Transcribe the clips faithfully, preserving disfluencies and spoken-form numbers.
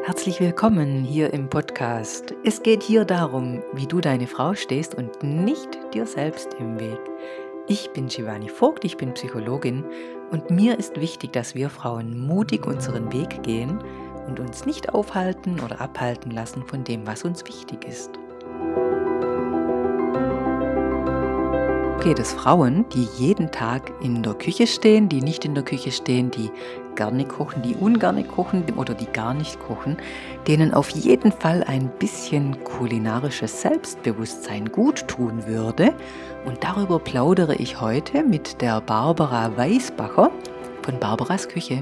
Herzlich willkommen hier im Podcast. Es geht hier darum, wie du deine Frau stehst und nicht dir selbst im Weg. Ich bin Shivani Vogt, ich bin Psychologin und mir ist wichtig, dass wir Frauen mutig unseren Weg gehen und uns nicht aufhalten oder abhalten lassen von dem, was uns wichtig ist. Geht es Frauen, die jeden Tag in der Küche stehen, die nicht in der Küche stehen, die gerne kochen, die ungerne kochen oder die gar nicht kochen, denen auf jeden Fall ein bisschen kulinarisches Selbstbewusstsein gut tun würde. Und darüber plaudere ich heute mit der Barbara Weisbacher von Barbaras Küche.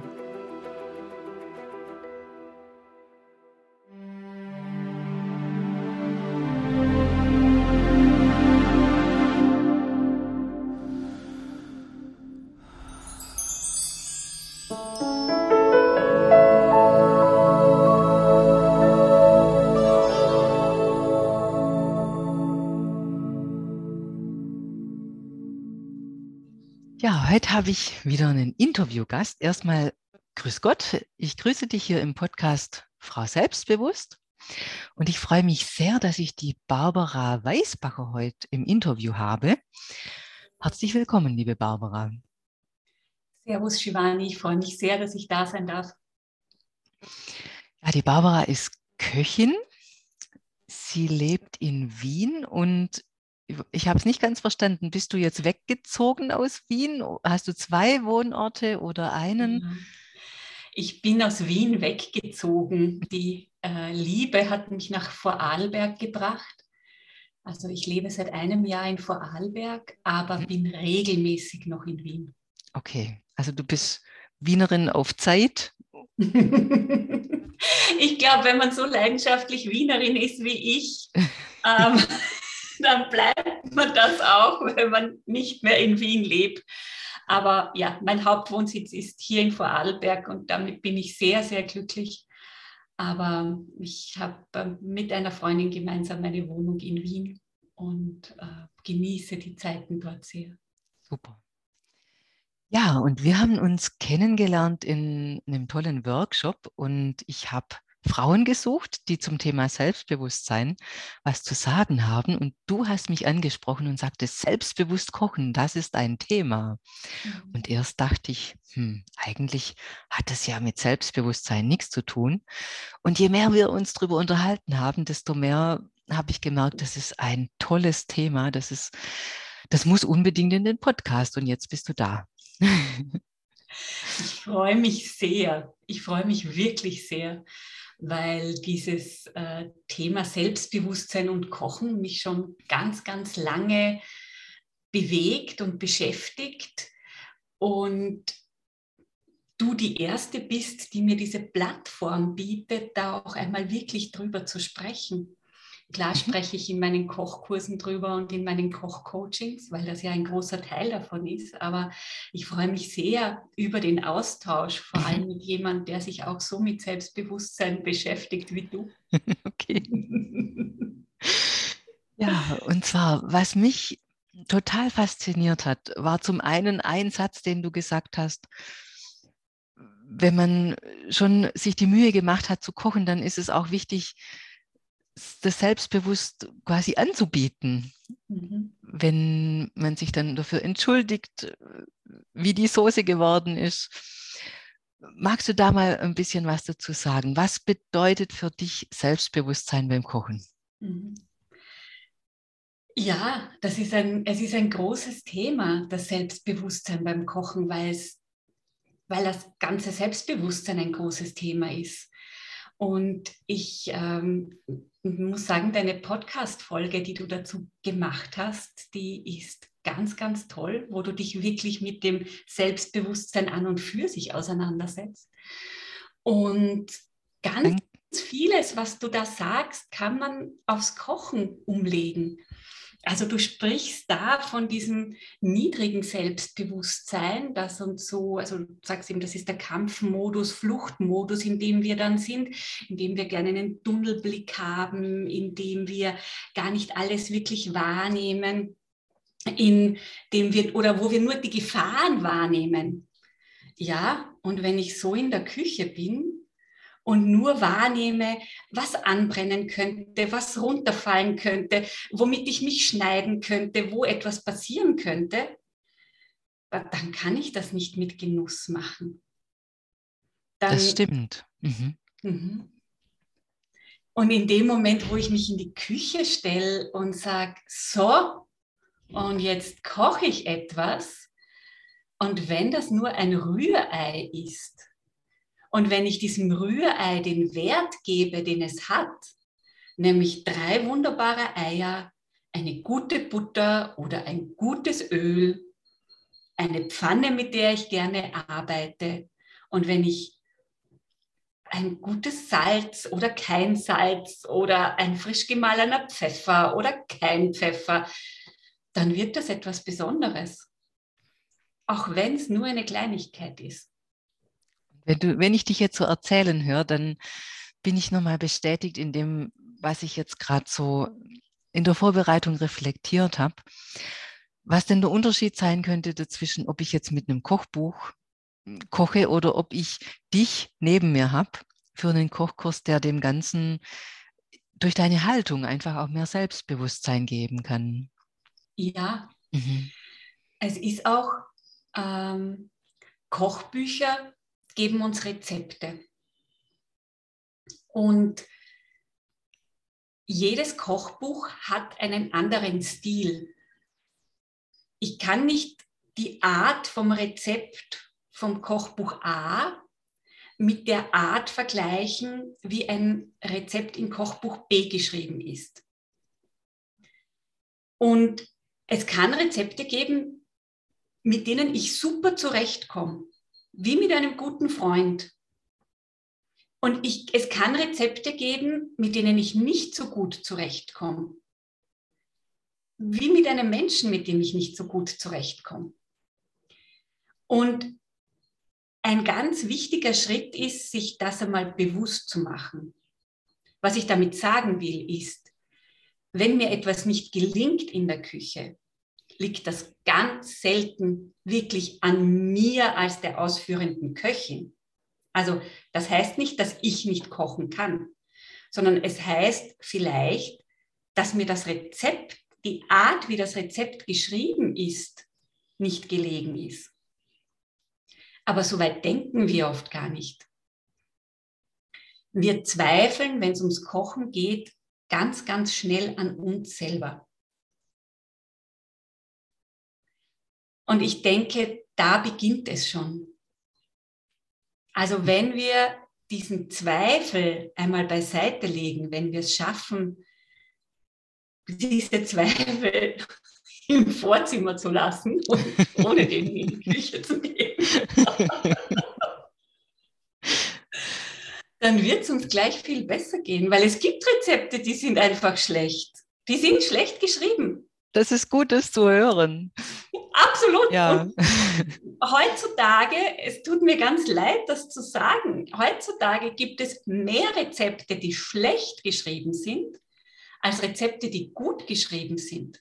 Ja, heute habe ich wieder einen Interviewgast. Erstmal grüß Gott, ich grüße dich hier im Podcast Frau Selbstbewusst und ich freue mich sehr, dass ich die Barbara Weisbacher heute im Interview habe. Herzlich willkommen, liebe Barbara. Servus Shivani, ich freue mich sehr, dass ich da sein darf. Ja, die Barbara ist Köchin. Sie lebt in Wien und ich habe es nicht ganz verstanden. Bist du jetzt weggezogen aus Wien? Hast du zwei Wohnorte oder einen? Ja. Ich bin aus Wien weggezogen. Die äh, Liebe hat mich nach Vorarlberg gebracht. Also ich lebe seit einem Jahr in Vorarlberg, aber Hm. bin regelmäßig noch in Wien. Okay, also du bist Wienerin auf Zeit. Ich glaube, wenn man so leidenschaftlich Wienerin ist wie ich, ähm, dann bleibt man das auch, wenn man nicht mehr in Wien lebt. Aber ja, mein Hauptwohnsitz ist hier in Vorarlberg und damit bin ich sehr, sehr glücklich. Aber ich habe mit einer Freundin gemeinsam eine Wohnung in Wien und äh, genieße die Zeiten dort sehr. Super. Ja, und wir haben uns kennengelernt in einem tollen Workshop und ich habe Frauen gesucht, die zum Thema Selbstbewusstsein was zu sagen haben. Und du hast mich angesprochen und sagtest, selbstbewusst kochen, das ist ein Thema. Mhm. Und erst dachte ich, hm, eigentlich hat das ja mit Selbstbewusstsein nichts zu tun. Und je mehr wir uns darüber unterhalten haben, desto mehr habe ich gemerkt, das ist ein tolles Thema. Das ist, das muss unbedingt in den Podcast. Und jetzt bist du da. Ich freue mich sehr. Ich freue mich wirklich sehr, weil dieses äh, Thema Selbstbewusstsein und Kochen mich schon ganz, ganz lange bewegt und beschäftigt. Und du die Erste bist, die mir diese Plattform bietet, da auch einmal wirklich drüber zu sprechen. Klar Mhm. spreche ich in meinen Kochkursen drüber und in meinen Kochcoachings, weil das ja ein großer Teil davon ist. Aber ich freue mich sehr über den Austausch, vor allem mit jemandem, der sich auch so mit Selbstbewusstsein beschäftigt wie du. Okay. Ja, und zwar, was mich total fasziniert hat, war zum einen ein Satz, den du gesagt hast, wenn man schon sich die Mühe gemacht hat zu kochen, dann ist es auch wichtig, das selbstbewusst quasi anzubieten. Mhm. Wenn man sich dann dafür entschuldigt, wie die Soße geworden ist. Magst du da mal ein bisschen was dazu sagen? Was bedeutet für dich Selbstbewusstsein beim Kochen? Mhm. Ja, das ist ein, es ist ein großes Thema, das Selbstbewusstsein beim Kochen, weil es, weil das ganze Selbstbewusstsein ein großes Thema ist. Und ich ähm, muss sagen, deine Podcast-Folge, die du dazu gemacht hast, die ist ganz, ganz toll, wo du dich wirklich mit dem Selbstbewusstsein an und für sich auseinandersetzt. Und ganz Danke. vieles, was du da sagst, kann man aufs Kochen umlegen. Also du sprichst da von diesem niedrigen Selbstbewusstsein, das uns so, also du sagst eben, das ist der Kampfmodus, Fluchtmodus, in dem wir dann sind, in dem wir gerne einen Tunnelblick haben, in dem wir gar nicht alles wirklich wahrnehmen, in dem wir, oder wo wir nur die Gefahren wahrnehmen. Ja, und wenn ich so in der Küche bin und nur wahrnehme, was anbrennen könnte, was runterfallen könnte, womit ich mich schneiden könnte, wo etwas passieren könnte, dann kann ich das nicht mit Genuss machen. Dann, das stimmt. Mhm. Mhm. Und in dem Moment, wo ich mich in die Küche stelle und sage, so, und jetzt koche ich etwas, und wenn das nur ein Rührei ist, und wenn ich diesem Rührei den Wert gebe, den es hat, nämlich drei wunderbare Eier, eine gute Butter oder ein gutes Öl, eine Pfanne, mit der ich gerne arbeite, und wenn ich ein gutes Salz oder kein Salz oder ein frisch gemahlener Pfeffer oder kein Pfeffer, dann wird das etwas Besonderes. Auch wenn es nur eine Kleinigkeit ist. Wenn du, wenn ich dich jetzt so erzählen höre, dann bin ich nochmal bestätigt in dem, was ich jetzt gerade so in der Vorbereitung reflektiert habe, was denn der Unterschied sein könnte dazwischen, ob ich jetzt mit einem Kochbuch koche oder ob ich dich neben mir habe für einen Kochkurs, der dem Ganzen durch deine Haltung einfach auch mehr Selbstbewusstsein geben kann. Ja, Mhm. es ist auch, ähm, Kochbücher geben uns Rezepte. Und jedes Kochbuch hat einen anderen Stil. Ich kann nicht die Art vom Rezept vom Kochbuch A mit der Art vergleichen, wie ein Rezept in Kochbuch B geschrieben ist. Und es kann Rezepte geben, mit denen ich super zurechtkomme, wie mit einem guten Freund. Und ich, es kann Rezepte geben, mit denen ich nicht so gut zurechtkomme, wie mit einem Menschen, mit dem ich nicht so gut zurechtkomme. Und ein ganz wichtiger Schritt ist, sich das einmal bewusst zu machen. Was ich damit sagen will, ist, wenn mir etwas nicht gelingt in der Küche, liegt das ganz selten wirklich an mir als der ausführenden Köchin. Also das heißt nicht, dass ich nicht kochen kann, sondern es heißt vielleicht, dass mir das Rezept, die Art, wie das Rezept geschrieben ist, nicht gelegen ist. Aber so weit denken wir oft gar nicht. Wir zweifeln, wenn es ums Kochen geht, ganz, ganz schnell an uns selber. Und ich denke, da beginnt es schon. Also wenn wir diesen Zweifel einmal beiseite legen, wenn wir es schaffen, diese Zweifel im Vorzimmer zu lassen und ohne den in die Küche zu gehen, dann wird es uns gleich viel besser gehen, weil es gibt Rezepte, die sind einfach schlecht. Die sind schlecht geschrieben. Das ist gut, das zu hören. Absolut. Ja. Und heutzutage, es tut mir ganz leid, das zu sagen, heutzutage gibt es mehr Rezepte, die schlecht geschrieben sind, als Rezepte, die gut geschrieben sind.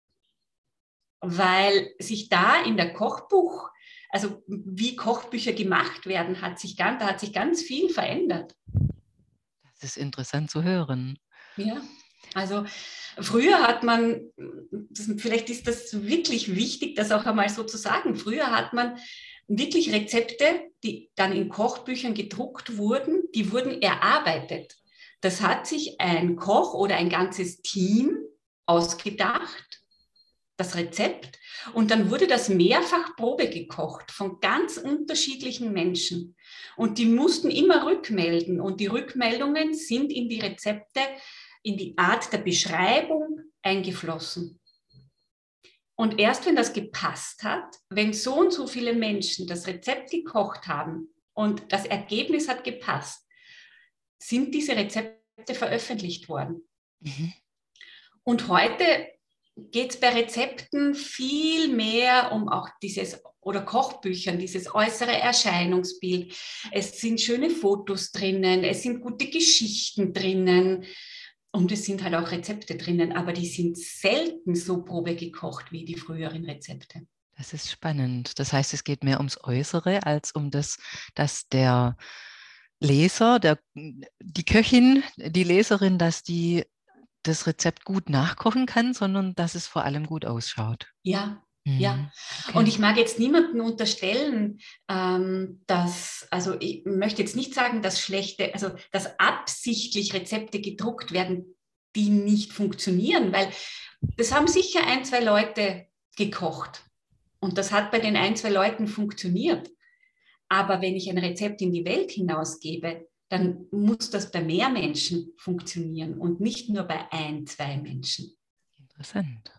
Weil sich da in der Kochbuch, also wie Kochbücher gemacht werden, hat sich ganz, da hat sich ganz viel verändert. Das ist interessant zu hören. Ja, also früher hat man, das, vielleicht ist das wirklich wichtig, das auch einmal so zu sagen, früher hat man wirklich Rezepte, die dann in Kochbüchern gedruckt wurden, die wurden erarbeitet. Das hat sich ein Koch oder ein ganzes Team ausgedacht, das Rezept, und dann wurde das mehrfach Probe gekocht von ganz unterschiedlichen Menschen. Und die mussten immer rückmelden, und die Rückmeldungen sind in die Rezepte, in die Art der Beschreibung eingeflossen. Und erst wenn das gepasst hat, wenn so und so viele Menschen das Rezept gekocht haben und das Ergebnis hat gepasst, sind diese Rezepte veröffentlicht worden. Mhm. Und heute geht es bei Rezepten viel mehr um auch dieses, oder Kochbüchern, dieses äußere Erscheinungsbild. Es sind schöne Fotos drinnen, es sind gute Geschichten drinnen und es sind halt auch Rezepte drinnen, aber die sind selten so probegekocht wie die früheren Rezepte. Das ist spannend. Das heißt, es geht mehr ums Äußere als um das, dass der Leser, der, die Köchin, die Leserin, dass die das Rezept gut nachkochen kann, sondern dass es vor allem gut ausschaut. Ja, ja. Mhm. Und Okay. ich mag jetzt niemandem unterstellen, ähm, dass, also ich möchte jetzt nicht sagen, dass schlechte, also dass absichtlich Rezepte gedruckt werden, die nicht funktionieren, weil das haben sicher ein, zwei Leute gekocht und das hat bei den ein, zwei Leuten funktioniert. Aber wenn ich ein Rezept in die Welt hinausgebe, dann muss das bei mehr Menschen funktionieren und nicht nur bei ein, zwei Menschen. Interessant.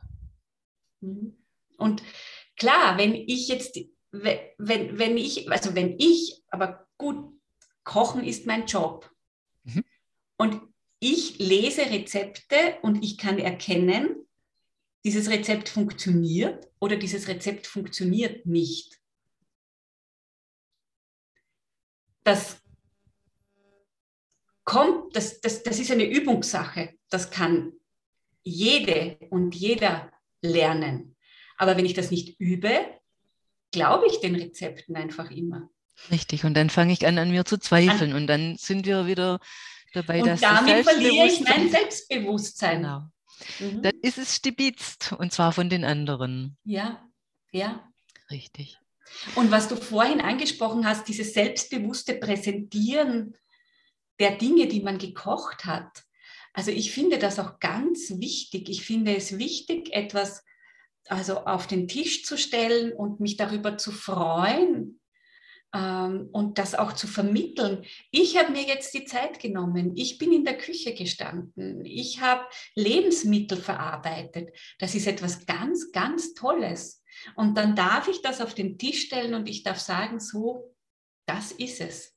Und klar, wenn ich jetzt, wenn, wenn ich, also wenn ich, aber gut, Kochen ist mein Job. Mhm. Und ich lese Rezepte und ich kann erkennen, dieses Rezept funktioniert oder dieses Rezept funktioniert nicht. Das kommt, das, das, das ist eine Übungssache. Das kann jede und jeder lernen. Aber wenn ich das nicht übe, glaube ich den Rezepten einfach immer. Richtig. Und dann fange ich an, an mir zu zweifeln. Und dann sind wir wieder dabei, Und dass das damit verliere ich mein Selbstbewusstsein, Selbstbewusstsein. genau, dann Mhm. ist es stibitzt. Und zwar von den anderen. Ja, ja. Richtig. Und was du vorhin angesprochen hast, dieses selbstbewusste Präsentieren der Dinge, die man gekocht hat. Also ich finde das auch ganz wichtig. Ich finde es wichtig, etwas also auf den Tisch zu stellen und mich darüber zu freuen, ähm, und das auch zu vermitteln. Ich habe mir jetzt die Zeit genommen. Ich bin in der Küche gestanden. Ich habe Lebensmittel verarbeitet. Das ist etwas ganz, ganz Tolles. Und dann darf ich das auf den Tisch stellen und ich darf sagen, so, das ist es.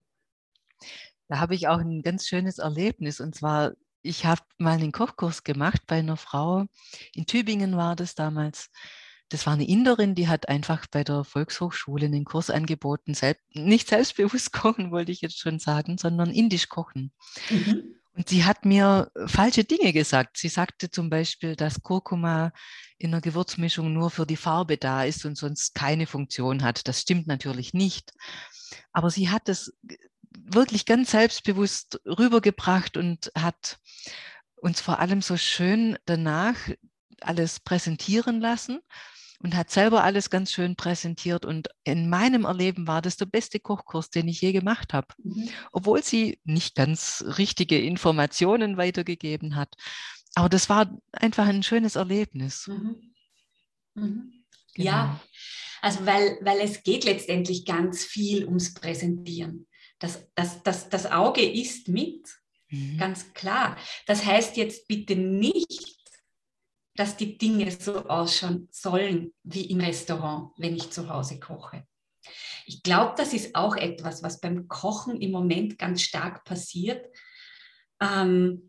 Da habe ich auch ein ganz schönes Erlebnis. Und zwar, ich habe mal einen Kochkurs gemacht bei einer Frau. In Tübingen war das damals. Das war eine Inderin, die hat einfach bei der Volkshochschule einen Kurs angeboten. Selbst, nicht selbstbewusst kochen, wollte ich jetzt schon sagen, sondern indisch kochen. Mhm. Und sie hat mir falsche Dinge gesagt. Sie sagte zum Beispiel, dass Kurkuma in einer Gewürzmischung nur für die Farbe da ist und sonst keine Funktion hat. Das stimmt natürlich nicht. Aber sie hat es wirklich ganz selbstbewusst rübergebracht und hat uns vor allem so schön danach alles präsentieren lassen und hat selber alles ganz schön präsentiert. Und in meinem Erleben war das der beste Kochkurs, den ich je gemacht habe, Mhm. obwohl sie nicht ganz richtige Informationen weitergegeben hat. Aber das war einfach ein schönes Erlebnis. Mhm. Mhm. Genau. Ja, also weil, weil es geht letztendlich ganz viel ums Präsentieren. Das, das, das, das Auge isst mit, Mhm. ganz klar. Das heißt jetzt bitte nicht, dass die Dinge so ausschauen sollen wie im Restaurant, wenn ich zu Hause koche. Ich glaube, das ist auch etwas, was beim Kochen im Moment ganz stark passiert. Ähm,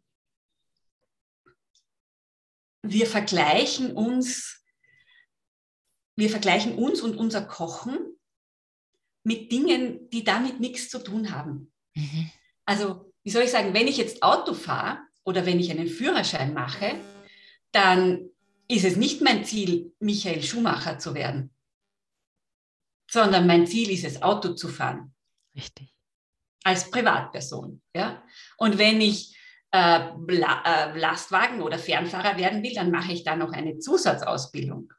wir vergleichen uns, wir vergleichen uns und unser Kochen mit Dingen, die damit nichts zu tun haben. Mhm. Also, wie soll ich sagen, wenn ich jetzt Auto fahre oder wenn ich einen Führerschein mache, dann ist es nicht mein Ziel, Michael Schumacher zu werden, sondern mein Ziel ist es, Auto zu fahren, Richtig. als Privatperson. Ja? Und wenn ich äh, äh, Lastwagen- oder Fernfahrer werden will, dann mache ich da noch eine Zusatzausbildung.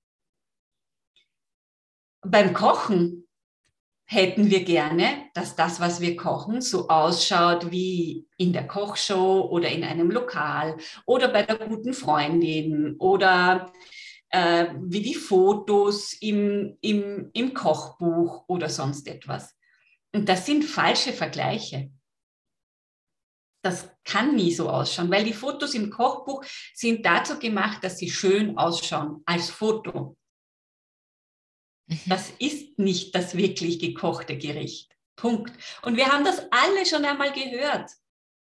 Beim Kochen hätten wir gerne, dass das, was wir kochen, so ausschaut wie in der Kochshow oder in einem Lokal oder bei der guten Freundin oder äh, wie die Fotos im, im, im Kochbuch oder sonst etwas. Und das sind falsche Vergleiche. Das kann nie so ausschauen, weil die Fotos im Kochbuch sind dazu gemacht, dass sie schön ausschauen als Foto. Mhm. Das ist nicht das wirklich gekochte Gericht. Punkt. Und wir haben das alle schon einmal gehört.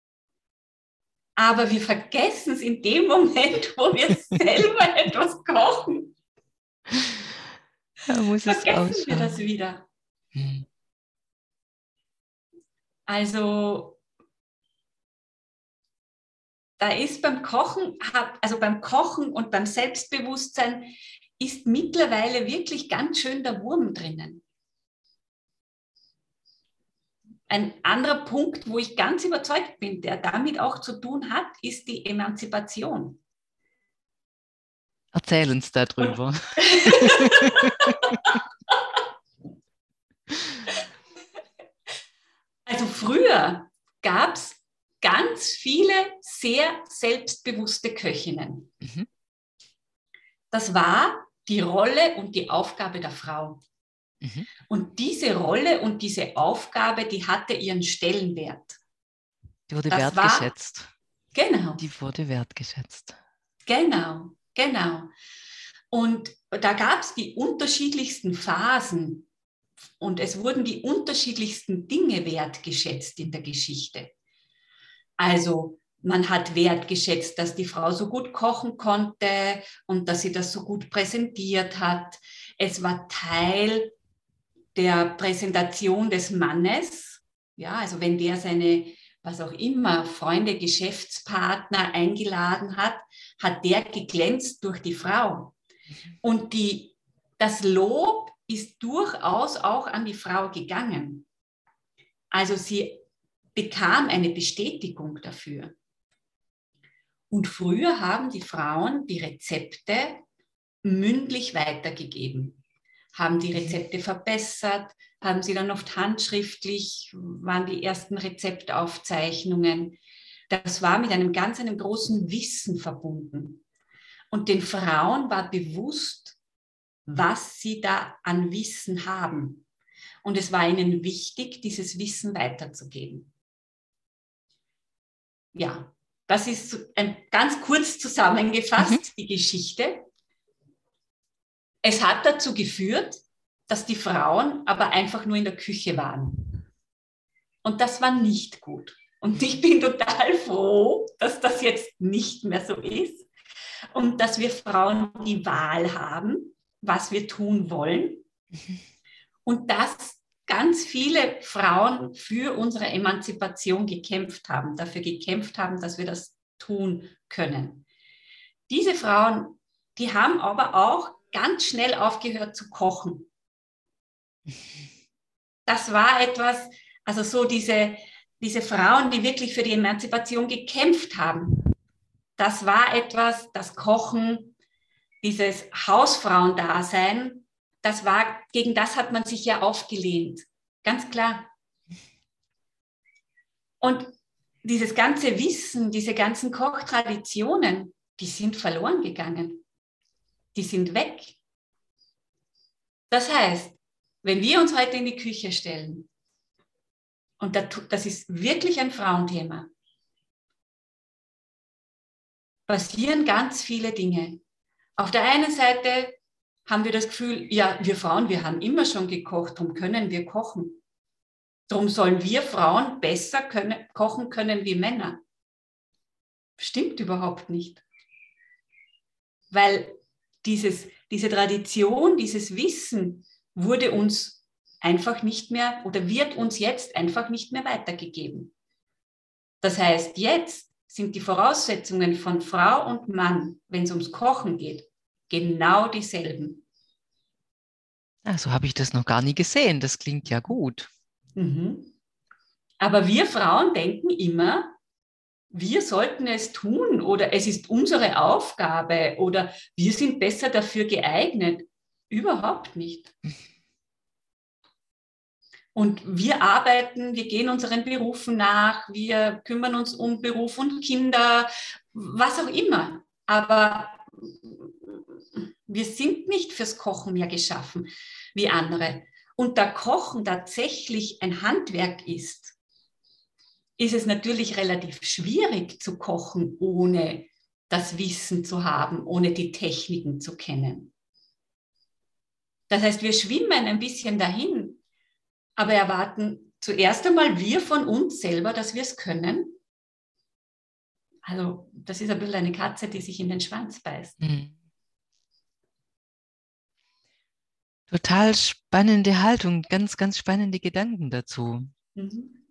Aber wir vergessen es in dem Moment, wo wir selber etwas kochen. Da muss es Vergessen wir das ausschauen. wieder. Mhm. Also da ist beim Kochen, also beim Kochen und beim Selbstbewusstsein ist mittlerweile wirklich ganz schön der Wurm drinnen. ein anderer Punkt, wo ich ganz überzeugt bin, der damit auch zu tun hat, ist die Emanzipation. Erzähl uns darüber. Also früher gab es ganz viele sehr selbstbewusste Köchinnen. Mhm. Das war die Rolle und die Aufgabe der Frau. Mhm. Und diese Rolle und diese Aufgabe, die hatte ihren Stellenwert. Die wurde Das wertgeschätzt. War, genau. Die wurde wertgeschätzt. Genau, genau. Und da gab es die unterschiedlichsten Phasen und es wurden die unterschiedlichsten Dinge wertgeschätzt in der Geschichte. Also man hat wertgeschätzt, dass die Frau so gut kochen konnte und dass sie das so gut präsentiert hat. Es war Teil der Präsentation des Mannes. Ja, also wenn der seine, was auch immer, Freunde, Geschäftspartner eingeladen hat, hat der geglänzt durch die Frau. Und die, das Lob ist durchaus auch an die Frau gegangen. Also sie bekam eine Bestätigung dafür. Und früher haben die Frauen die Rezepte mündlich weitergegeben, haben die Rezepte verbessert, haben sie dann oft handschriftlich, waren die ersten Rezeptaufzeichnungen. Das war mit einem ganz einem großen Wissen verbunden. Und den Frauen war bewusst, was sie da an Wissen haben. Und es war ihnen wichtig, dieses Wissen weiterzugeben. Ja, das ist ein, ganz kurz zusammengefasst, mhm. die Geschichte. Es hat dazu geführt, dass die Frauen aber einfach nur in der Küche waren. Und das war nicht gut. Und ich bin total froh, dass das jetzt nicht mehr so ist und dass wir Frauen die Wahl haben, was wir tun wollen. Und dass ganz viele Frauen für unsere Emanzipation gekämpft haben, dafür gekämpft haben, dass wir das tun können. Diese Frauen, die haben aber auch ganz schnell aufgehört zu kochen. Das war etwas, also so diese, diese Frauen, die wirklich für die Emanzipation gekämpft haben. Das war etwas, das Kochen, dieses Hausfrauendasein, das war, gegen das hat man sich ja aufgelehnt. Ganz klar. Und dieses ganze Wissen, diese ganzen Kochtraditionen, die sind verloren gegangen. Die sind weg. Das heißt, wenn wir uns heute in die Küche stellen, und das ist wirklich ein Frauenthema, passieren ganz viele Dinge. Auf der einen Seite haben wir das Gefühl, ja, wir Frauen, wir haben immer schon gekocht, darum können wir kochen. Darum sollen wir Frauen besser können, kochen können wie Männer. Stimmt überhaupt nicht. Weil dieses, diese Tradition, dieses Wissen wurde uns einfach nicht mehr oder wird uns jetzt einfach nicht mehr weitergegeben. Das heißt, jetzt sind die Voraussetzungen von Frau und Mann, wenn es ums Kochen geht, genau dieselben. Also habe ich das noch gar nie gesehen. Das klingt ja gut. Mhm. Aber wir Frauen denken immer, wir sollten es tun oder es ist unsere Aufgabe oder wir sind besser dafür geeignet. Überhaupt nicht. Und wir arbeiten, wir gehen unseren Berufen nach, wir kümmern uns um Beruf und Kinder, was auch immer. Aber wir sind nicht fürs Kochen mehr geschaffen wie andere. Und da Kochen tatsächlich ein Handwerk ist, ist es natürlich relativ schwierig zu kochen, ohne das Wissen zu haben, ohne die Techniken zu kennen. Das heißt, wir schwimmen ein bisschen dahin, aber erwarten zuerst einmal wir von uns selber, dass wir es können. Also das ist ein bisschen eine Katze, die sich in den Schwanz beißt. Mhm. Total spannende Haltung, ganz, ganz spannende Gedanken dazu. Mhm.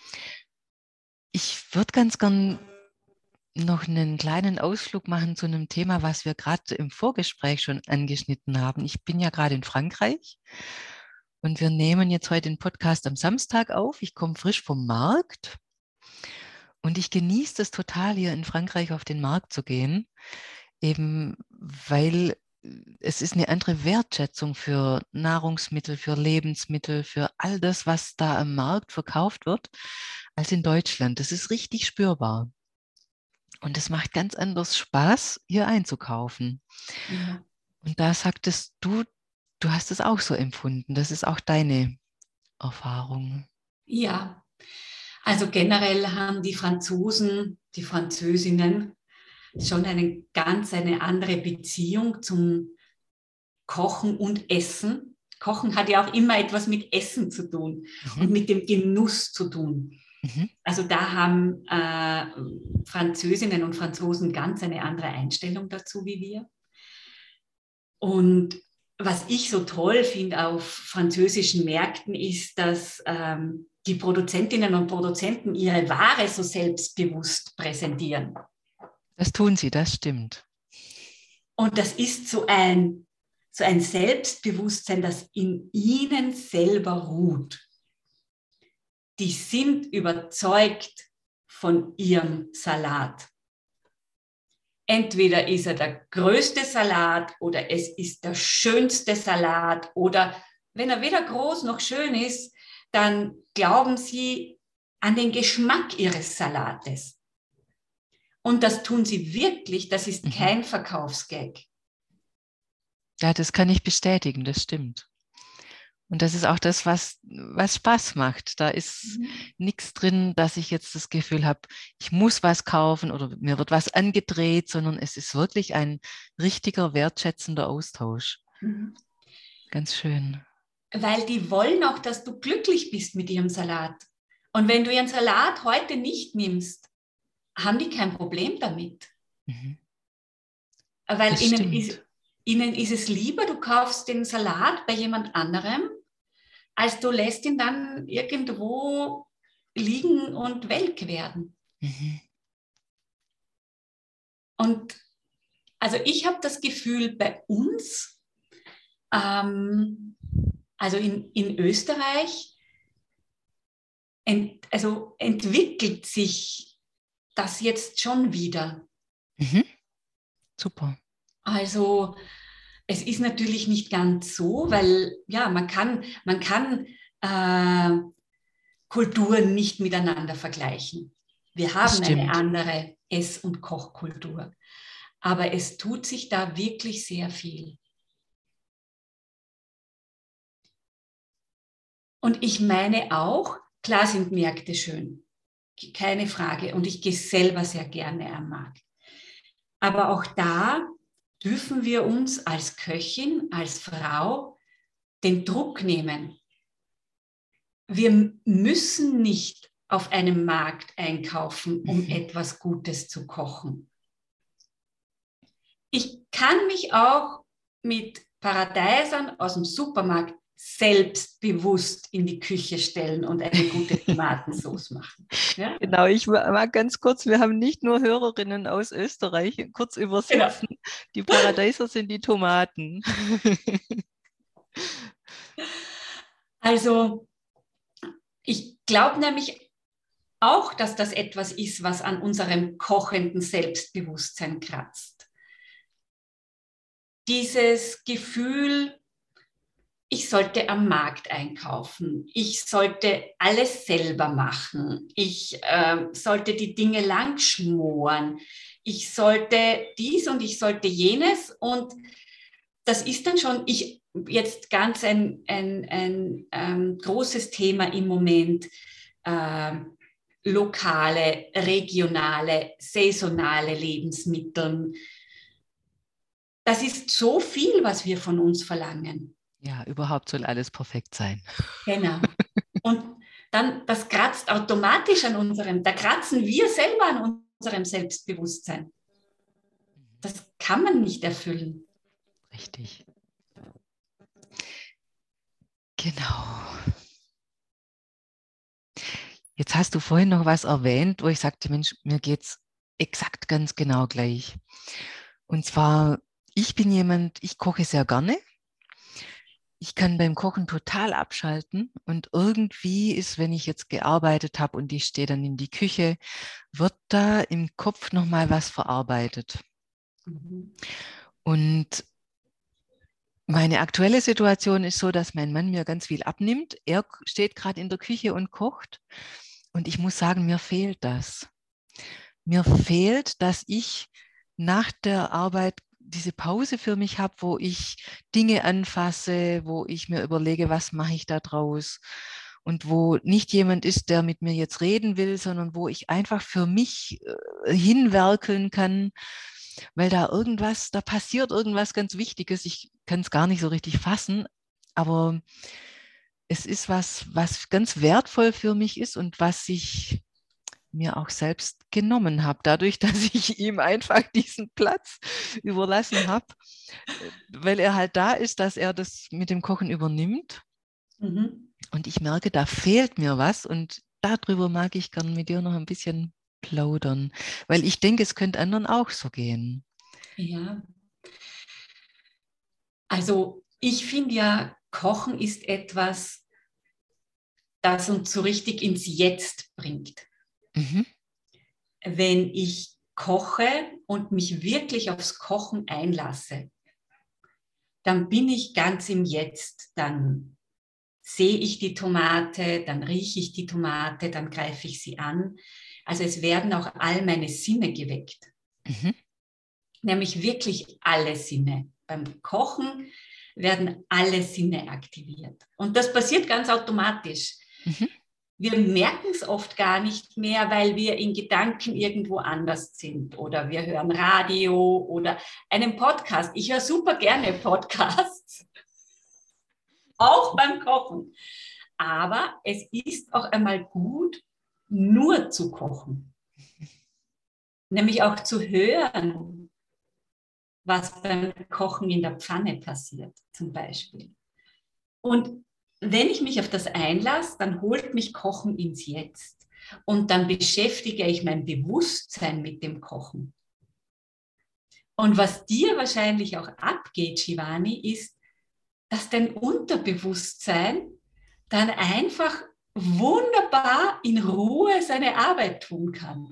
Ich würde ganz gern noch einen kleinen Ausflug machen zu einem Thema, was wir gerade im Vorgespräch schon angeschnitten haben. Ich bin ja gerade in Frankreich Und wir nehmen jetzt heute den Podcast am Samstag auf. Ich komme frisch vom Markt und ich genieße es total, hier in Frankreich auf den Markt zu gehen, eben weil es ist eine andere Wertschätzung für Nahrungsmittel, für Lebensmittel, für all das, was da am Markt verkauft wird, als in Deutschland. Das ist richtig spürbar. Und es macht ganz anders Spaß, hier einzukaufen. Ja. Und da sagtest du, du hast es auch so empfunden. Das ist auch deine Erfahrung. Ja, also generell haben die Franzosen, die Französinnen schon eine ganz eine andere Beziehung zum Kochen und Essen. Kochen hat ja auch immer etwas mit Essen zu tun Mhm. und mit dem Genuss zu tun. Mhm. Also da haben äh, Französinnen und Franzosen ganz eine andere Einstellung dazu wie wir. Und was ich so toll finde auf französischen Märkten ist, dass ähm, die Produzentinnen und Produzenten ihre Ware so selbstbewusst präsentieren. Das tun sie, das stimmt. Und das ist so ein, so ein Selbstbewusstsein, das in ihnen selber ruht. Die sind überzeugt von ihrem Salat. Entweder ist er der größte Salat oder es ist der schönste Salat oder wenn er weder groß noch schön ist, dann glauben sie an den Geschmack ihres Salates. Und das tun sie wirklich, das ist Mhm. kein Verkaufsgag. Ja, das kann ich bestätigen, das stimmt. Und das ist auch das, was, was Spaß macht. Da ist Mhm. nichts drin, dass ich jetzt das Gefühl habe, ich muss was kaufen oder mir wird was angedreht, sondern es ist wirklich ein richtiger, wertschätzender Austausch. Mhm. Ganz schön. Weil die wollen auch, dass du glücklich bist mit ihrem Salat. Und wenn du ihren Salat heute nicht nimmst, haben die kein Problem damit. Mhm. Weil Das ihnen stimmt. ist, ihnen ist es lieber, du kaufst den Salat bei jemand anderem, als du lässt ihn dann irgendwo liegen und welk werden. Mhm. Und also ich habe das Gefühl, bei uns, ähm, also in, in Österreich, ent, also entwickelt sich das jetzt schon wieder. Mhm. Super. Also es ist natürlich nicht ganz so, weil ja, man kann, man kann äh, Kulturen nicht miteinander vergleichen. Wir Das haben eine stimmt. andere Ess- und Kochkultur. Aber es tut sich da wirklich sehr viel. Und ich meine auch, klar sind Märkte schön, keine Frage. Und ich gehe selber sehr gerne am Markt. Aber auch da dürfen wir uns als Köchin, als Frau den Druck nehmen. Wir müssen nicht auf einem Markt einkaufen, um Mhm. etwas Gutes zu kochen. Ich kann mich auch mit Paradeisern aus dem Supermarkt selbstbewusst in die Küche stellen und eine gute Tomatensauce machen. Ja? Genau, ich mag ganz kurz, wir haben nicht nur Hörerinnen aus Österreich, kurz Genau. übersetzen. Die Paradeiser sind die Tomaten. Also ich glaube nämlich auch, dass das etwas ist, was an unserem kochenden Selbstbewusstsein kratzt. Dieses Gefühl, ich sollte am Markt einkaufen, ich sollte alles selber machen, ich äh, sollte die Dinge lang schmoren, ich sollte dies und ich sollte jenes und das ist dann schon ich, jetzt ganz ein, ein, ein ähm, großes Thema im Moment, äh, lokale, regionale, saisonale Lebensmittel. Das ist so viel, was wir von uns verlangen. Ja, überhaupt soll alles perfekt sein. Genau. Und dann, das kratzt automatisch an unserem, da kratzen wir selber an unserem Selbstbewusstsein. Das kann man nicht erfüllen. Richtig. Genau. Jetzt hast du vorhin noch was erwähnt, wo ich sagte, Mensch, mir geht es exakt ganz genau gleich. Und zwar, ich bin jemand, ich koche sehr gerne. ich kann beim Kochen total abschalten und irgendwie ist, wenn ich jetzt gearbeitet habe und ich stehe dann in die Küche, wird da im Kopf nochmal was verarbeitet. Mhm. Und meine aktuelle Situation ist so, dass mein Mann mir ganz viel abnimmt. Er steht gerade in der Küche und kocht und ich muss sagen, mir fehlt das. Mir fehlt, dass ich nach der Arbeit diese Pause für mich habe, wo ich Dinge anfasse, wo ich mir überlege, was mache ich da draus und wo nicht jemand ist, der mit mir jetzt reden will, sondern wo ich einfach für mich äh, hinwerkeln kann, weil da irgendwas, da passiert irgendwas ganz Wichtiges. Ich kann es gar nicht so richtig fassen, aber es ist was, was ganz wertvoll für mich ist und was ich mir auch selbst genommen habe, dadurch, dass ich ihm einfach diesen Platz überlassen habe, weil er halt da ist, dass er das mit dem Kochen übernimmt. Mhm. Und ich merke, da fehlt mir was und darüber mag ich gern mit dir noch ein bisschen plaudern, weil ich denke, es könnte anderen auch so gehen. Ja, also ich finde ja, Kochen ist etwas, das uns so richtig ins Jetzt bringt. Mhm. Wenn ich koche und mich wirklich aufs Kochen einlasse, dann bin ich ganz im Jetzt. Dann sehe ich die Tomate, dann rieche ich die Tomate, dann greife ich sie an. Also es werden auch all meine Sinne geweckt, Mhm. nämlich wirklich alle Sinne. Beim Kochen werden alle Sinne aktiviert. Und das passiert ganz automatisch. Mhm. Wir merken es oft gar nicht mehr, weil wir in Gedanken irgendwo anders sind oder wir hören Radio oder einen Podcast. Ich höre super gerne Podcasts, auch beim Kochen. Aber es ist auch einmal gut, nur zu kochen. Nämlich auch zu hören, was beim Kochen in der Pfanne passiert, zum Beispiel. Und wenn ich mich auf das einlasse, dann holt mich Kochen ins Jetzt. Und dann beschäftige ich mein Bewusstsein mit dem Kochen. Und was dir wahrscheinlich auch abgeht, Shivani, ist, dass dein Unterbewusstsein dann einfach wunderbar in Ruhe seine Arbeit tun kann.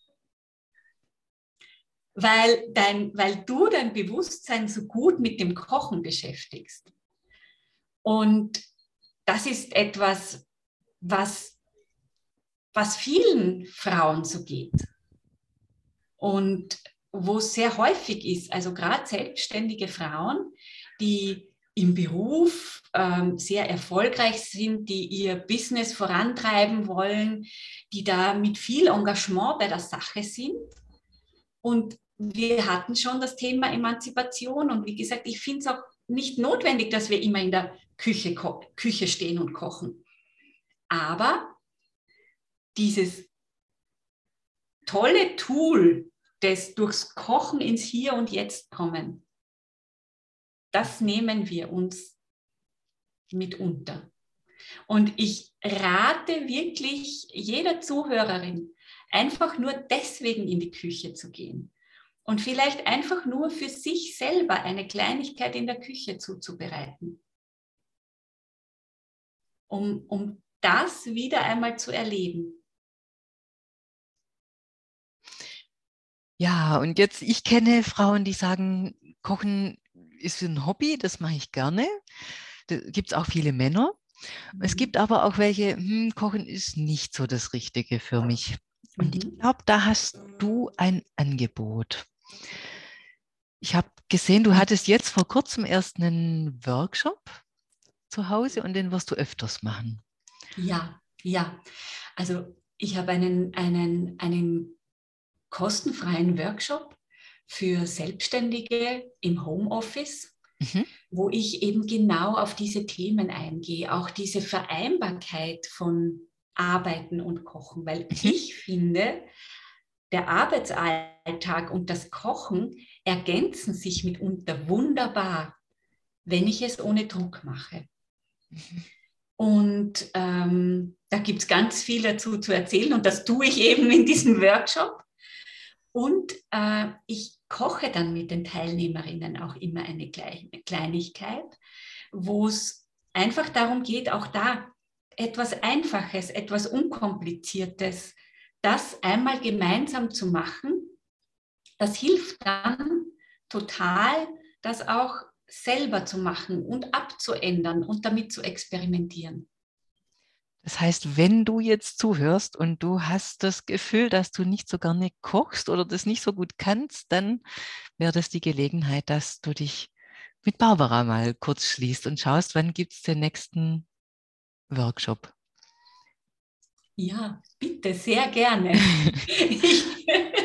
Weil, dein, weil du dein Bewusstsein so gut mit dem Kochen beschäftigst. Und das ist etwas, was, was vielen Frauen so geht. Und wo es sehr häufig ist, also gerade selbstständige Frauen, die im Beruf ähm, sehr erfolgreich sind, die ihr Business vorantreiben wollen, die da mit viel Engagement bei der Sache sind. Und wir hatten schon das Thema Emanzipation. Und wie gesagt, ich finde es auch nicht notwendig, dass wir immer in der Küche, Küche stehen und kochen. Aber dieses tolle Tool des durchs Kochen ins Hier und Jetzt kommen, das nehmen wir uns mitunter. Und ich rate wirklich jeder Zuhörerin, einfach nur deswegen in die Küche zu gehen und vielleicht einfach nur für sich selber eine Kleinigkeit in der Küche zuzubereiten, um, um das wieder einmal zu erleben. Ja, und jetzt, ich kenne Frauen, die sagen, Kochen ist ein Hobby, das mache ich gerne. Da gibt es auch viele Männer. Es gibt aber auch welche, hm, Kochen ist nicht so das Richtige für mich. Und ich Mhm. glaube, da hast du ein Angebot. Ich habe gesehen, du hattest jetzt vor kurzem erst einen Workshop zu Hause und den wirst du öfters machen. Ja, ja. Also ich habe einen, einen, einen kostenfreien Workshop für Selbstständige im Homeoffice, Mhm. wo ich eben genau auf diese Themen eingehe, auch diese Vereinbarkeit von Arbeiten und Kochen, weil Mhm. ich finde, der Arbeitsalltag und das Kochen ergänzen sich mitunter wunderbar, wenn ich es ohne Druck mache. Mhm. Und ähm, da gibt es ganz viel dazu zu erzählen und das tue ich eben in diesem Workshop. Und äh, ich koche dann mit den Teilnehmerinnen auch immer eine Kleinigkeit, wo es einfach darum geht, auch da etwas Einfaches, etwas Unkompliziertes, das einmal gemeinsam zu machen. Das hilft dann total, das auch selber zu machen und abzuändern und damit zu experimentieren. Das heißt, wenn du jetzt zuhörst und du hast das Gefühl, dass du nicht so gerne kochst oder das nicht so gut kannst, dann wäre das die Gelegenheit, dass du dich mit Barbara mal kurz schließt und schaust, wann gibt es den nächsten Workshop. Ja, bitte, sehr gerne. ich,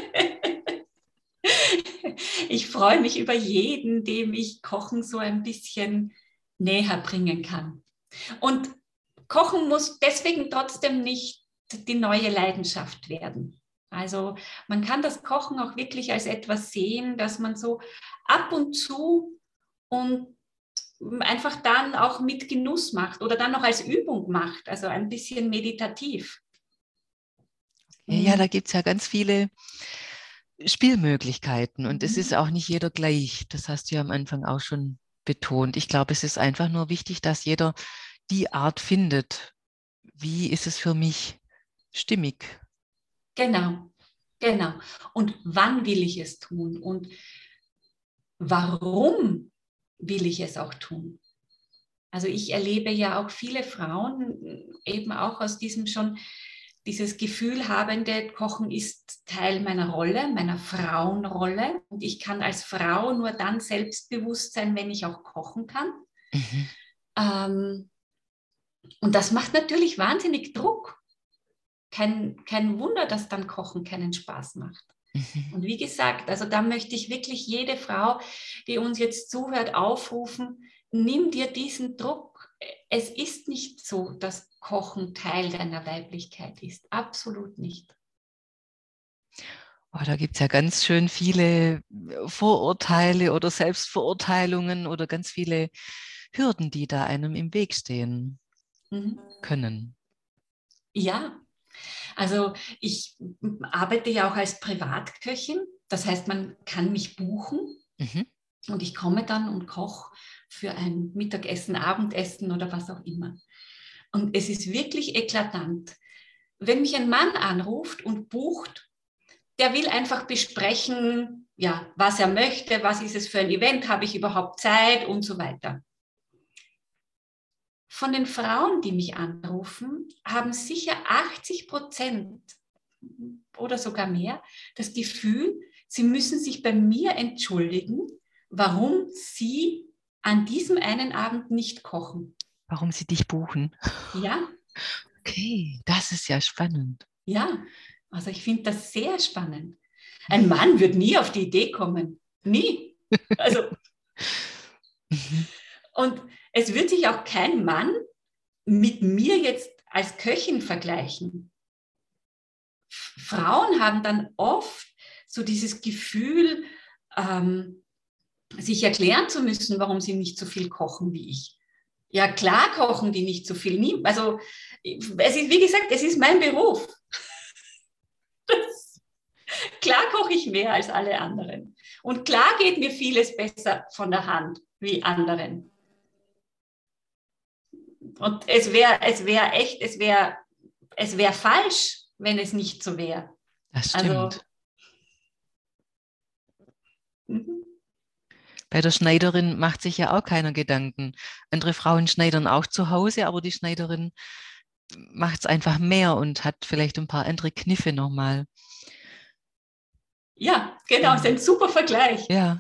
ich freue mich über jeden, dem ich Kochen so ein bisschen näher bringen kann. Und Kochen muss deswegen trotzdem nicht die neue Leidenschaft werden. Also man kann das Kochen auch wirklich als etwas sehen, dass man so ab und zu und einfach dann auch mit Genuss macht oder dann noch als Übung macht, also ein bisschen meditativ. Ja, da gibt es ja ganz viele Spielmöglichkeiten und es ist Mhm. auch nicht jeder gleich. Das hast du ja am Anfang auch schon betont. Ich glaube, es ist einfach nur wichtig, dass jeder die Art findet. Wie ist es für mich stimmig? Genau, genau. Und wann will ich es tun? Und warum will ich es auch tun? Also ich erlebe ja auch viele Frauen eben auch aus diesem schon dieses Gefühl habende, Kochen ist Teil meiner Rolle, meiner Frauenrolle. Und ich kann als Frau nur dann selbstbewusst sein, wenn ich auch kochen kann. Mhm. Ähm, und das macht natürlich wahnsinnig Druck. Kein, kein Wunder, dass dann Kochen keinen Spaß macht. Mhm. Und wie gesagt, also da möchte ich wirklich jede Frau, die uns jetzt zuhört, aufrufen, nimm dir diesen Druck. Es ist nicht so, dass Kochen Teil deiner Weiblichkeit ist. Absolut nicht. Oh, da gibt es ja ganz schön viele Vorurteile oder Selbstverurteilungen oder ganz viele Hürden, die da einem im Weg stehen Mhm. können. Ja, also ich arbeite ja auch als Privatköchin. Das heißt, man kann mich buchen Mhm. und ich komme dann und koche für ein Mittagessen, Abendessen oder was auch immer. Und es ist wirklich eklatant. Wenn mich ein Mann anruft und bucht, der will einfach besprechen, ja, was er möchte, was ist es für ein Event, habe ich überhaupt Zeit und so weiter. Von den Frauen, die mich anrufen, haben sicher achtzig Prozent oder sogar mehr das Gefühl, sie müssen sich bei mir entschuldigen, warum sie an diesem einen Abend nicht kochen. Warum sie dich buchen? Ja, Okay, das ist ja spannend. ja, also ich finde das sehr spannend. Ein Mann wird nie auf die Idee kommen. Nie. Also, Mhm. und es wird sich auch kein Mann mit mir jetzt als Köchin vergleichen. Frauen haben dann oft so dieses Gefühl, ähm, sich erklären zu müssen, warum sie nicht so viel kochen wie ich. Ja, klar kochen die nicht so viel. Nie. Also, es ist, wie gesagt, es ist mein Beruf. Das, klar koche ich mehr als alle anderen. Und klar geht mir vieles besser von der Hand wie anderen. Und es wäre es wär echt, es wäre es wär falsch, wenn es nicht so wäre. Das Also, stimmt. mhm. Bei der Schneiderin macht sich ja auch keiner Gedanken. Andere Frauen schneidern auch zu Hause, aber die Schneiderin macht es einfach mehr und hat vielleicht ein paar andere Kniffe nochmal. Ja, genau, ist Mhm. ein super Vergleich. Ja.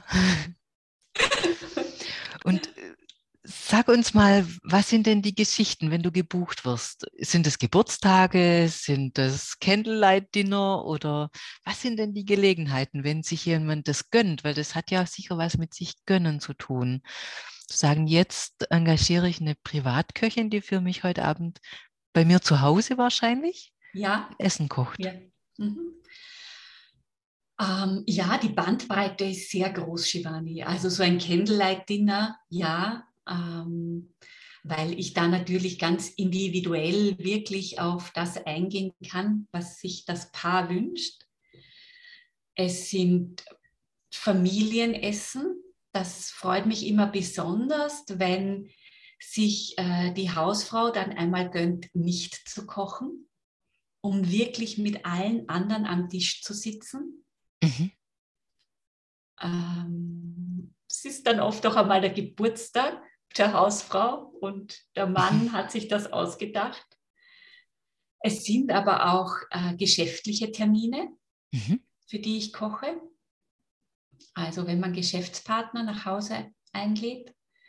Und äh, sag uns mal, was sind denn die Geschichten, wenn du gebucht wirst? Sind es Geburtstage? Sind es Candlelight-Dinner? Oder was sind denn die Gelegenheiten, wenn sich jemand das gönnt? Weil das hat ja sicher was mit sich gönnen zu tun. Zu sagen, jetzt engagiere ich eine Privatköchin, die für mich heute Abend bei mir zu Hause wahrscheinlich Ja, Essen kocht. ja. Mhm. Ähm, ja, die Bandbreite ist sehr groß, Shivani. Also so ein Candlelight-Dinner, ja, ähm, weil ich da natürlich ganz individuell wirklich auf das eingehen kann, was sich das Paar wünscht. Es sind Familienessen. Das freut mich immer besonders, wenn sich äh, die Hausfrau dann einmal gönnt, nicht zu kochen, um wirklich mit allen anderen am Tisch zu sitzen. Mhm. Ähm, es ist dann oft auch einmal der Geburtstag der Hausfrau und der Mann hat sich das ausgedacht. Es sind aber auch äh, geschäftliche Termine, Mhm. für die ich koche. Also wenn man Geschäftspartner nach Hause einlädt.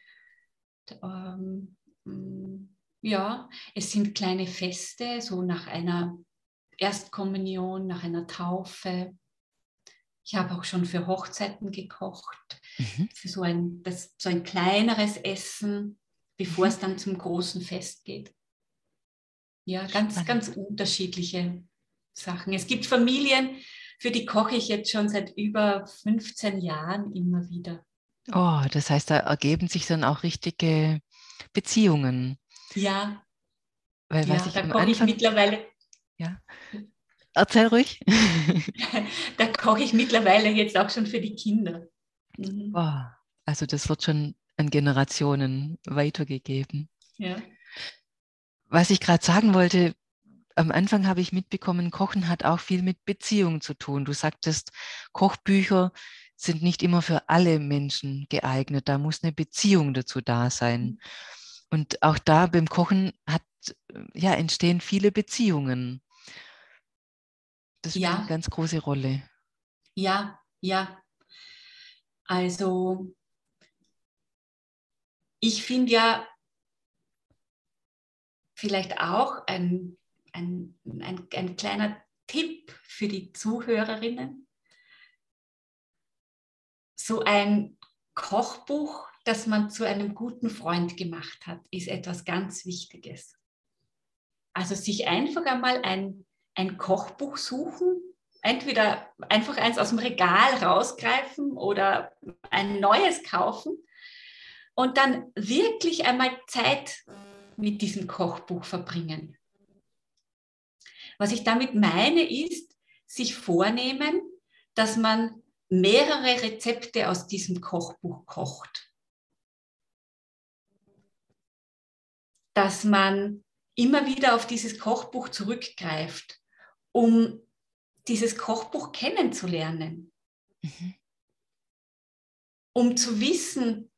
Ähm, ja, es sind kleine Feste, so nach einer Erstkommunion, nach einer Taufe. Ich habe auch schon für Hochzeiten gekocht, Mhm. für so ein, das, so ein kleineres Essen, bevor Mhm. es dann zum großen Fest geht. Ja, ganz, Spannend. ganz unterschiedliche Sachen. Es gibt Familien, für die koche ich jetzt schon seit über fünfzehn Jahren immer wieder. Oh, das heißt, da ergeben sich dann auch richtige Beziehungen. Ja, Weil was ja, ich da am koche ich Anfang, mittlerweile, ja, erzähl ruhig. da koche ich mittlerweile jetzt auch schon für die Kinder. Mhm. Oh, also das wird schon an Generationen weitergegeben. Ja. Was ich gerade sagen wollte, am Anfang habe ich mitbekommen, Kochen hat auch viel mit Beziehung zu tun. Du sagtest, Kochbücher sind nicht immer für alle Menschen geeignet. Da muss eine Beziehung dazu da sein. Und auch da beim Kochen hat, ja, entstehen viele Beziehungen. Das spielt eine Ja, ganz große Rolle. ja, ja. Also ich finde ja vielleicht auch ein, ein, ein, ein kleiner Tipp für die Zuhörerinnen, so ein Kochbuch, das man zu einem guten Freund gemacht hat, ist etwas ganz Wichtiges. Also sich einfach einmal ein, ein Kochbuch suchen, entweder einfach eins aus dem Regal rausgreifen oder ein neues kaufen und dann wirklich einmal Zeit mit diesem Kochbuch verbringen. Was ich damit meine, ist, sich vornehmen, dass man mehrere Rezepte aus diesem Kochbuch kocht. Dass man immer wieder auf dieses Kochbuch zurückgreift, um dieses Kochbuch kennenzulernen, Mhm. um zu wissen,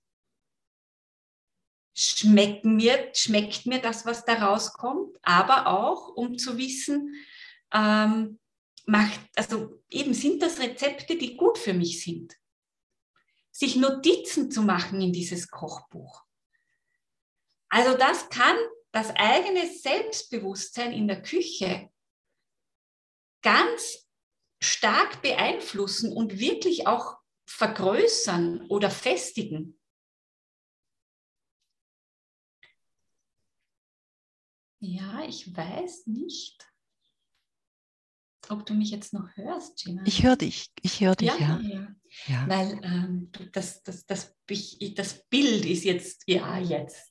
schmeckt mir, schmeckt mir das, was da rauskommt, aber auch, um zu wissen, ähm, macht, also eben sind das Rezepte, die gut für mich sind. Sich Notizen zu machen in dieses Kochbuch. Also das kann das eigene Selbstbewusstsein in der Küche ganz stark beeinflussen und wirklich auch vergrößern oder festigen. Ja, ich weiß nicht, ob du mich jetzt noch hörst, Gina. Ich höre dich, ich höre dich, Ja, ja. ja. Ja. Weil ähm, das, das, das, das Bild ist jetzt, ja, jetzt.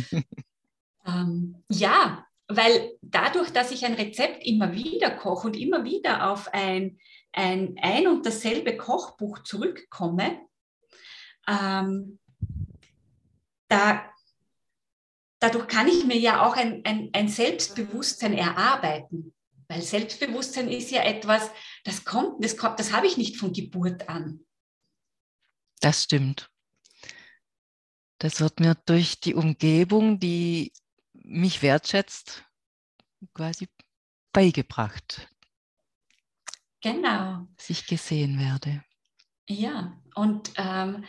Ähm, ja, weil dadurch, dass ich ein Rezept immer wieder koche und immer wieder auf ein, ein, ein und dasselbe Kochbuch zurückkomme, ähm, da, dadurch kann ich mir ja auch ein, ein, ein Selbstbewusstsein erarbeiten. Weil Selbstbewusstsein ist ja etwas, das kommt, das kommt, das habe ich nicht von Geburt an. Das stimmt. Das wird mir durch die Umgebung, die mich wertschätzt, quasi beigebracht, Genau. dass ich gesehen werde. Ja, und ähm,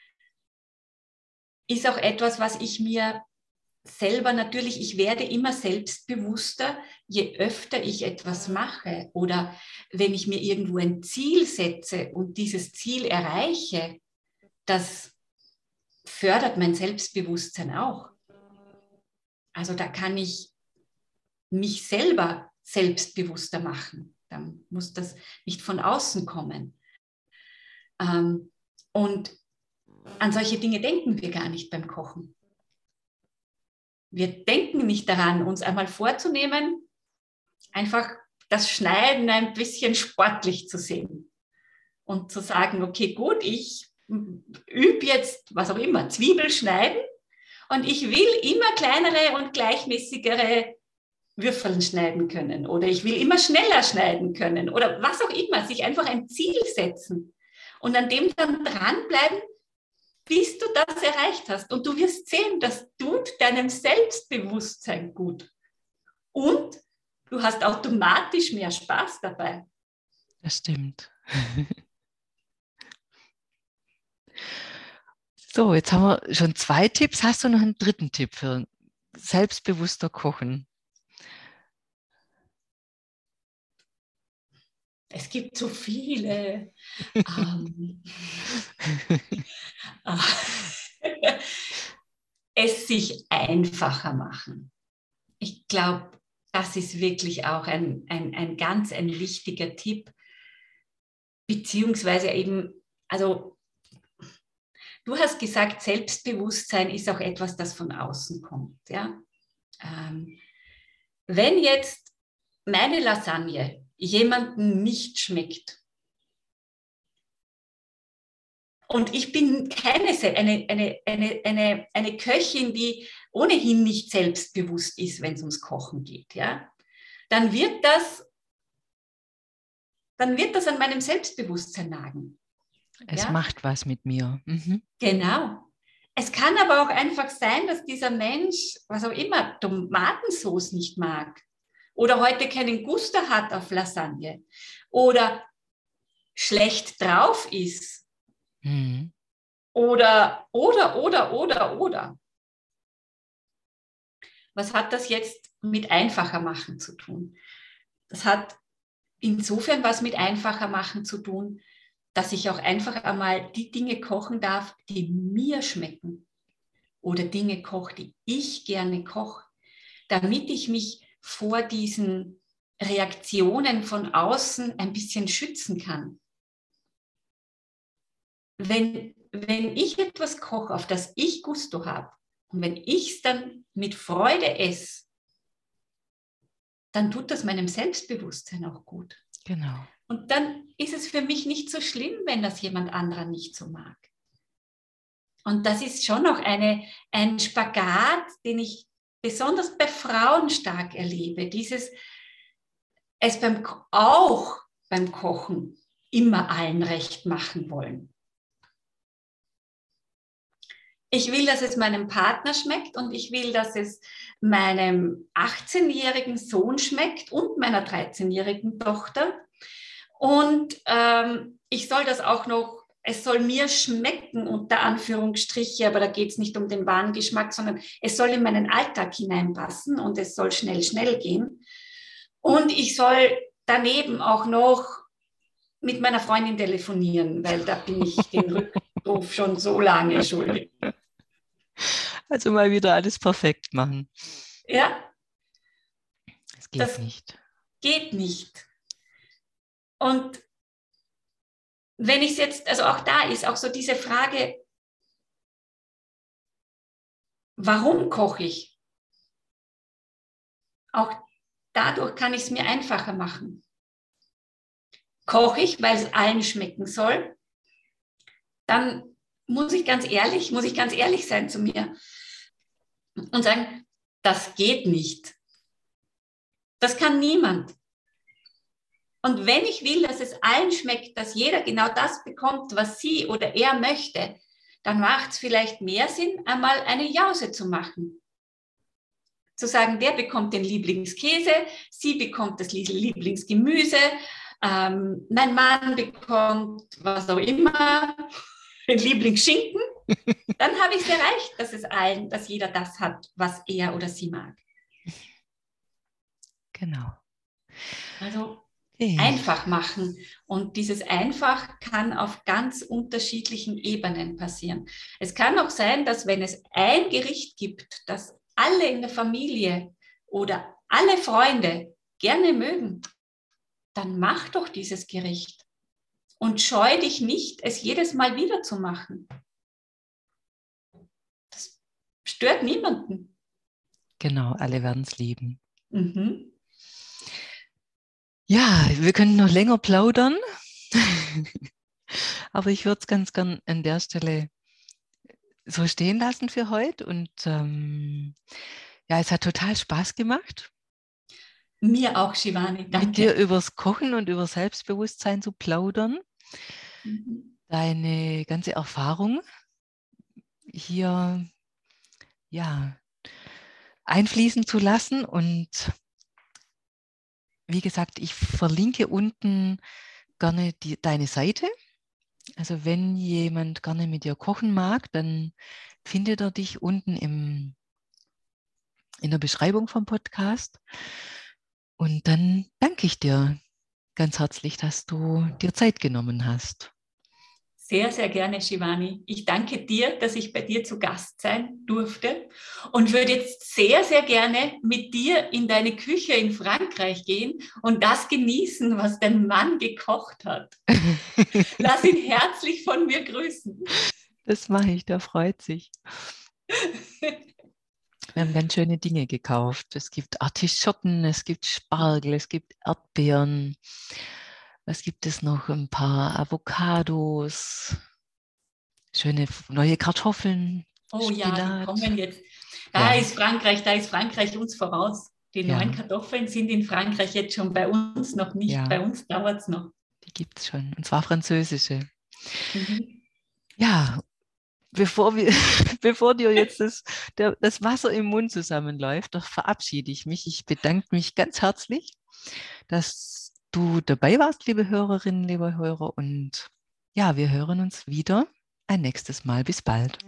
ist auch etwas, was ich mir selber natürlich, ich werde immer selbstbewusster, je öfter ich etwas mache oder wenn ich mir irgendwo ein Ziel setze und dieses Ziel erreiche, das fördert mein Selbstbewusstsein auch. Also da kann ich mich selber selbstbewusster machen. Dann muss das nicht von außen kommen. Ähm, und an solche Dinge denken wir gar nicht beim Kochen. Wir denken nicht daran, uns einmal vorzunehmen, einfach das Schneiden ein bisschen sportlich zu sehen und zu sagen, okay, gut, ich übe jetzt, was auch immer, Zwiebel schneiden Und ich will immer kleinere und gleichmäßigere Würfeln schneiden können oder ich will immer schneller schneiden können oder was auch immer, sich einfach ein Ziel setzen und an dem dann dranbleiben, bis du das erreicht hast. Und du wirst sehen, das tut deinem Selbstbewusstsein gut. Und du hast automatisch mehr Spaß dabei. Das stimmt. So, jetzt haben wir schon zwei Tipps. Hast du noch einen dritten Tipp für selbstbewusster Kochen? Es gibt so viele. ähm, es sich einfacher machen. Ich glaube, das ist wirklich auch ein, ein, ein ganz ein wichtiger Tipp. Beziehungsweise eben, also du hast gesagt, Selbstbewusstsein ist auch etwas, das von außen kommt. Ja? Ähm, wenn jetzt meine Lasagne jemandem nicht schmeckt und ich bin keine eine, eine, eine, eine, eine Köchin, die ohnehin nicht selbstbewusst ist, wenn es ums Kochen geht, ja, dann wird das, dann wird das an meinem Selbstbewusstsein nagen. Es ja? macht was mit mir. Mhm. Genau. Es kann aber auch einfach sein, dass dieser Mensch, was auch immer, Tomatensauce nicht mag oder heute keinen Gusto hat auf Lasagne oder schlecht drauf ist Mhm. oder, oder, oder, oder, oder. Was hat das jetzt mit einfacher machen zu tun? Das hat insofern was mit einfacher machen zu tun, dass ich auch einfach einmal die Dinge kochen darf, die mir schmecken oder Dinge koche, die ich gerne koche, damit ich mich vor diesen Reaktionen von außen ein bisschen schützen kann. Wenn, wenn ich etwas koche, auf das ich Gusto habe und wenn ich es dann mit Freude esse, dann tut das meinem Selbstbewusstsein auch gut. Genau. Und dann ist es für mich nicht so schlimm, wenn das jemand anderer nicht so mag. Und das ist schon noch eine, ein Spagat, den ich besonders bei Frauen stark erlebe. Dieses, es beim, auch beim Kochen immer allen recht machen wollen. Ich will, dass es meinem Partner schmeckt und ich will, dass es meinem achtzehnjährigen Sohn schmeckt und meiner dreizehnjährigen Tochter. Und ähm, ich soll das auch noch, es soll mir schmecken, unter Anführungsstriche, aber da geht es nicht um den wahren Geschmack, sondern es soll in meinen Alltag hineinpassen und es soll schnell, schnell gehen. Und ich soll daneben auch noch mit meiner Freundin telefonieren, weil da bin ich den Rückruf schon so lange schuldig. Also mal wieder alles perfekt machen. Ja. Es geht das nicht. Geht nicht. Und wenn ich es jetzt, also auch da ist auch so diese Frage, warum koche ich? Auch dadurch kann ich es mir einfacher machen. Koche ich, weil es allen schmecken soll, dann muss ich ganz ehrlich, muss ich ganz ehrlich sein zu mir und sagen, das geht nicht. Das kann niemand. Und wenn ich will, dass es allen schmeckt, dass jeder genau das bekommt, was sie oder er möchte, dann macht es vielleicht mehr Sinn, einmal eine Jause zu machen. Zu sagen, der bekommt den Lieblingskäse, sie bekommt das Lieblingsgemüse, ähm, mein Mann bekommt was auch immer, den Lieblingsschinken. Dann habe ich es erreicht, dass es allen, dass jeder das hat, was er oder sie mag. Genau. Also Okay. einfach machen. Und dieses einfach kann auf ganz unterschiedlichen Ebenen passieren. Es kann auch sein, dass wenn es ein Gericht gibt, das alle in der Familie oder alle Freunde gerne mögen, dann mach doch dieses Gericht und scheu dich nicht, es jedes Mal wieder zu machen. Das stört niemanden. Genau, alle werden es lieben. Mhm. Ja, wir können noch länger plaudern, aber ich würde es ganz gern an der Stelle so stehen lassen für heute. Und ähm, ja, es hat total Spaß gemacht, Mir auch, Shivani, mit dir danke. übers Kochen und über Selbstbewusstsein zu plaudern, Mhm. deine ganze Erfahrung hier ja, einfließen zu lassen. Und wie gesagt, ich verlinke unten gerne die, deine Seite. Also wenn jemand gerne mit dir kochen mag, dann findet er dich unten im, in der Beschreibung vom Podcast. Und dann danke ich dir ganz herzlich, dass du dir Zeit genommen hast. Sehr, sehr gerne, Shivani. Ich danke dir, dass ich bei dir zu Gast sein durfte und würde jetzt sehr, sehr gerne mit dir in deine Küche in Frankreich gehen und das genießen, was dein Mann gekocht hat. Lass ihn herzlich von mir grüßen. Das mache ich, der freut sich. Wir haben ganz schöne Dinge gekauft. Es gibt Artischocken, es gibt Spargel, es gibt Erdbeeren. Was gibt es noch? Ein paar Avocados, schöne neue Kartoffeln, Oh ja, die Spinat. kommen jetzt. Da Ja, ist Frankreich, da ist Frankreich uns voraus. Die neuen ja, Kartoffeln sind in Frankreich jetzt schon, bei uns noch nicht. ja, Bei uns dauert es noch. die gibt es schon. Und zwar französische. Mhm. Ja, bevor, wir, bevor dir jetzt das, der, das Wasser im Mund zusammenläuft, doch verabschiede ich mich. Ich bedanke mich ganz herzlich, dass du dabei warst, liebe Hörerinnen, liebe Hörer. Und ja, wir hören uns wieder ein nächstes Mal. Bis bald.